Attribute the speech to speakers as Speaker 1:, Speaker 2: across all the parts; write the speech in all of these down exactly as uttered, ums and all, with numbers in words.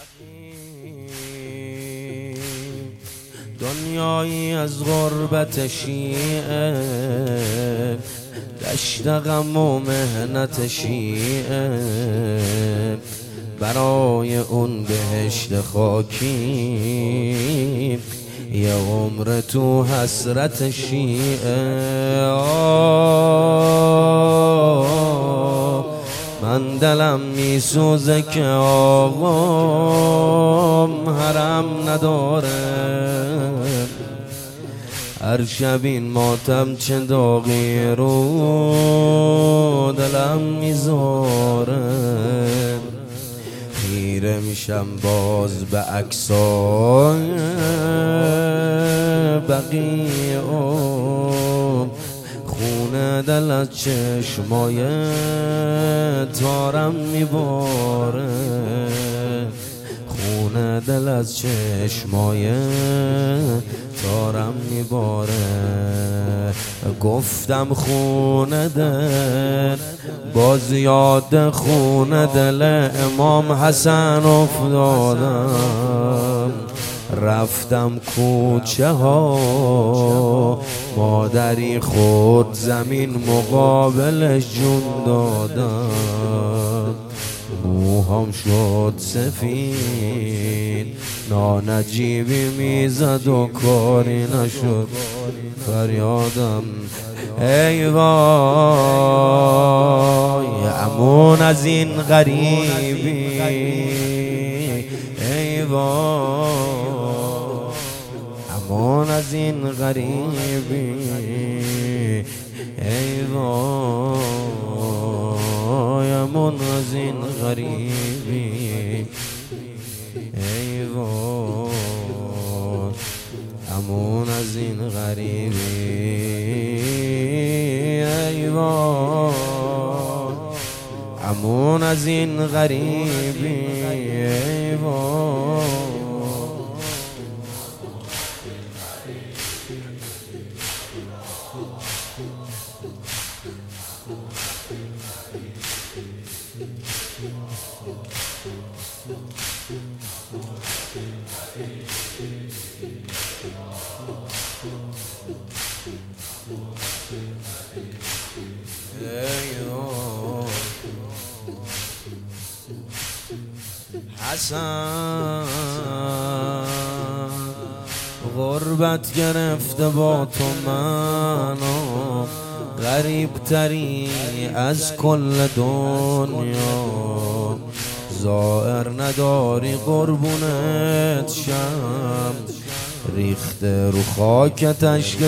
Speaker 1: دنیایی از غربت شیعه، دشت غم و مهنت شیعه، برای اون بهشت خاکی یه عمر تو حسرت شیعه. من دلم میسوزه که آقام حرم نداره، هر شب این ماتم چه داغی رو دلم میذاره. خیره میشم باز به عکسای بقیه، خونه دل از چشمای تارم میباره، خونه دل از چشمای تارم میباره. گفتم خونه دل، باز یاد خونه دل امام حسن افتادم. رفتم کوچه ها، مادری خود زمین مقابلش جون دادم. موهام شد سفید، نانجیبی میزد و کاری نشد. فریادم ای وای امون از این غریبی، ای وای امون از این غریبی، ای وای امون از این غریبی، ای وای امون از این غریبی، ای وای امون از این غریبی، ای وای. حسن غربت گرفته با تو منو، غریب تری از کل دنیا. زائر نداری قربونت شم، ریخته رو خاکت اشک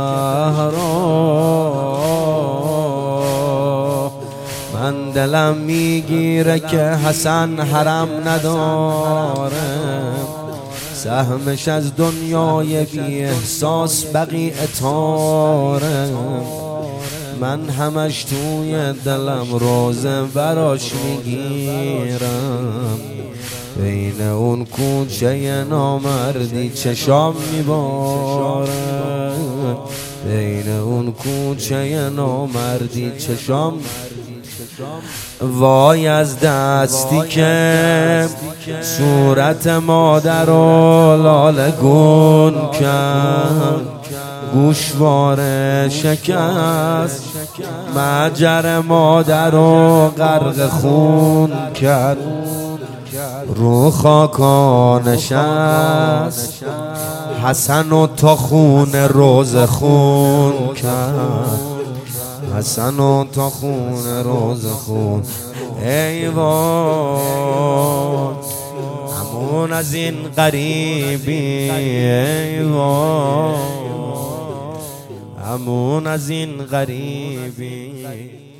Speaker 1: زهرا. من دلم میگیره که حسن حرم نداره، سهمش از دنیای بی احساس بقیه تاره. من همش توی دلم روزه براش میگیرم، بین اون کوچه نامردی چشام میباره، بین اون کوچه نامردی چشام. وای از دستی که صورت مادر و لاله گون کرد، گوشواره شکست مجر مادر و غرق خون کرد. رو خاکا نشست حسن و تا خون روز خون کرد، حسن و تا خون روز خون. ای وای امون از این غریبی، ای وای امون از این غریبی.